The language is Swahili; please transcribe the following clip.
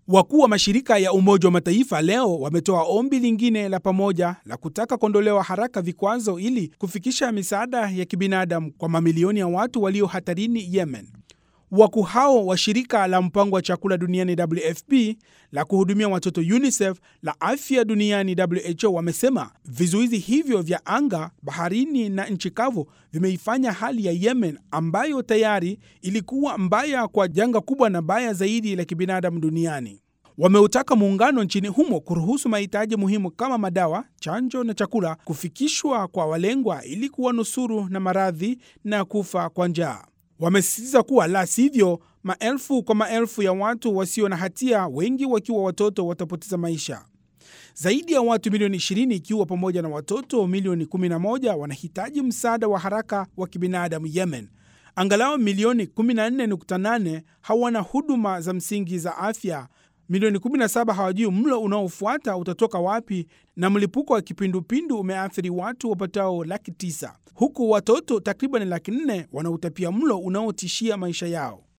Wakuu wa mashirika ya Umoja wa Mataifa leo wametoa ombi lingine la pamoja la kutaka kuondolewa haraka vikwazo ili kufikisha misaada ya kibinadamu kwa mamilioni ya watu walio hatarini Yemen. Wakuu hao wa shirika la mpango wa chakula duniani WFP, la kuhudumia watoto UNICEF, la afya duniani WHO wamesema vizuizi hivyo vya anga, baharini na nchi kavu vimeifanya hali ya Yemen, ambayo tayari ilikuwa mbaya kwa janga kubwa na baya zaidi la kibinadamu duniani. Wameutaka muungano nchini humo kuruhusu mahitaji muhimu kama madawa, chanjo na chakula kufikishwa kwa walengwa ili kuwanusuru na maradhi na kufa kwa njaa. Wamesisitiza kuwa la sivyo, maelfu kwa maelfu ya watu wasio na hatia, wengi wakiwa watoto, watapoteza maisha. Zaidi ya watu milioni 20 ikiwa pamoja na watoto milioni 11 wanahitaji msaada wa haraka wa kibinadamu Yemen. Angalau milioni 14.8 hawana huduma za msingi za afya. Milioni 17 hawajui mlo unaofuata utatoka wapi, na mlipuko wa kipindupindu umeathiri watu wapatao 900,000, huku watoto takriban 400,000 wanautapia mlo unaotishia maisha yao.